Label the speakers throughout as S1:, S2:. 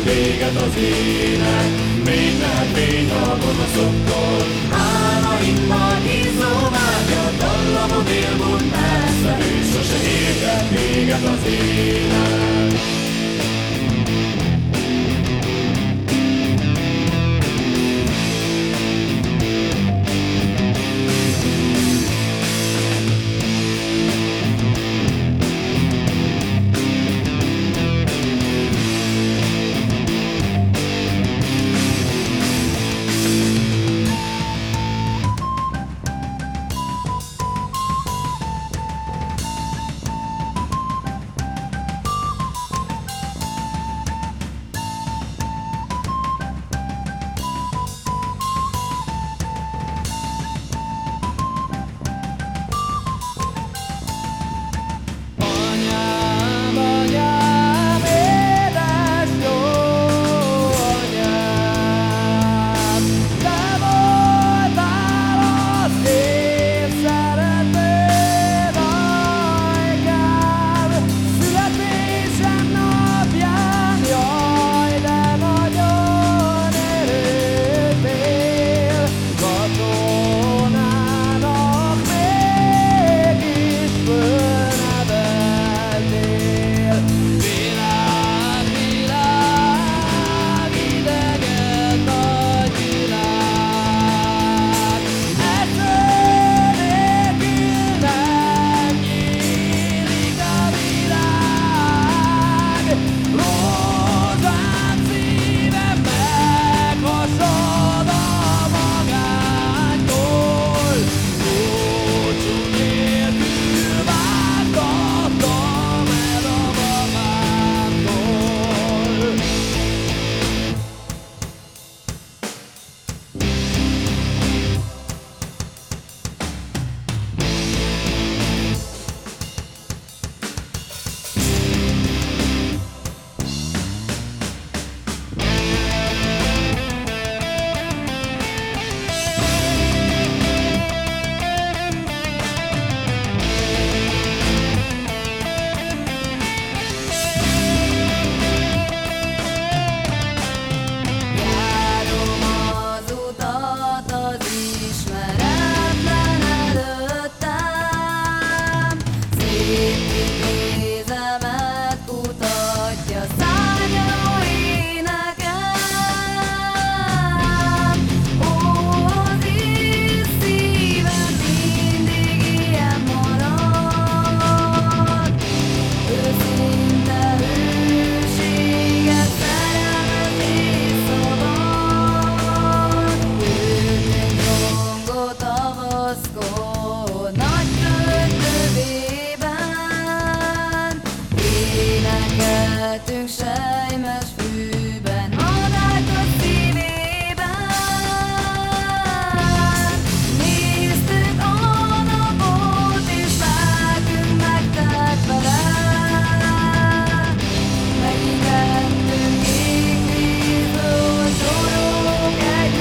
S1: véget az élet, még nem fény a gonoszoktól. Álmaimban hízó vágya, dallamod élvont messze, és sose érhet véget az élet.
S2: Énekeltünk sejmes fűben, adák a szívében. Néztük a napot, és lelkünk megtelt vele. Megijedtünk égvízből, csorog egy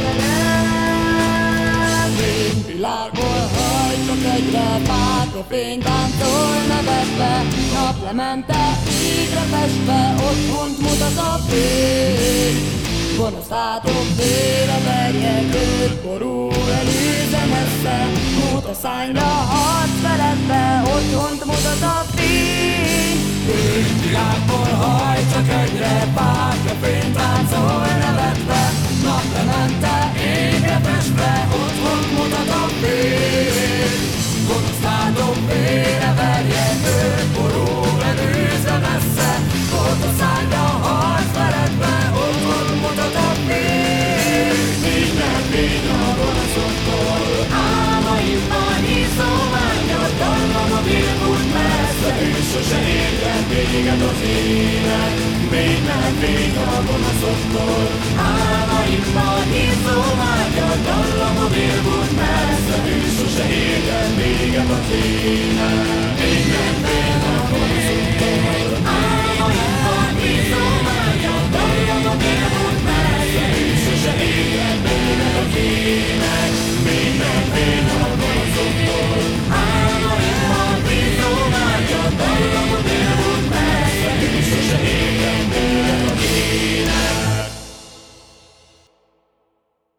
S2: nevelem.
S3: Fényvilágból hajtok egyre, fákra fény táncol nevetve, naplemente égre festve, otthont mutat a fény. Gonosz látok vére verjek, őrkorú előze messze, mut a szányra harc feledve, otthont mutat a fény.
S1: Fényvilágból hajtok egyre, fákra fény táncol nevetve, naplemente égre festve, otthont mutat a fény. Gonosz látok vére verjek, őrkorú előzve messze, ott a szányra harc feledve, otthon mutat a fény. Minden fény a gonoszoktól, álmaimban hiszó vágyat, dallam a vilkult messze, és sose érjen véget az élet. Minden fény a gonoszoktól, álmaimban hiszó vágyat, dallam a vilkult messze, és sose érjen véget az élet. Minden fény a gonoszoktól.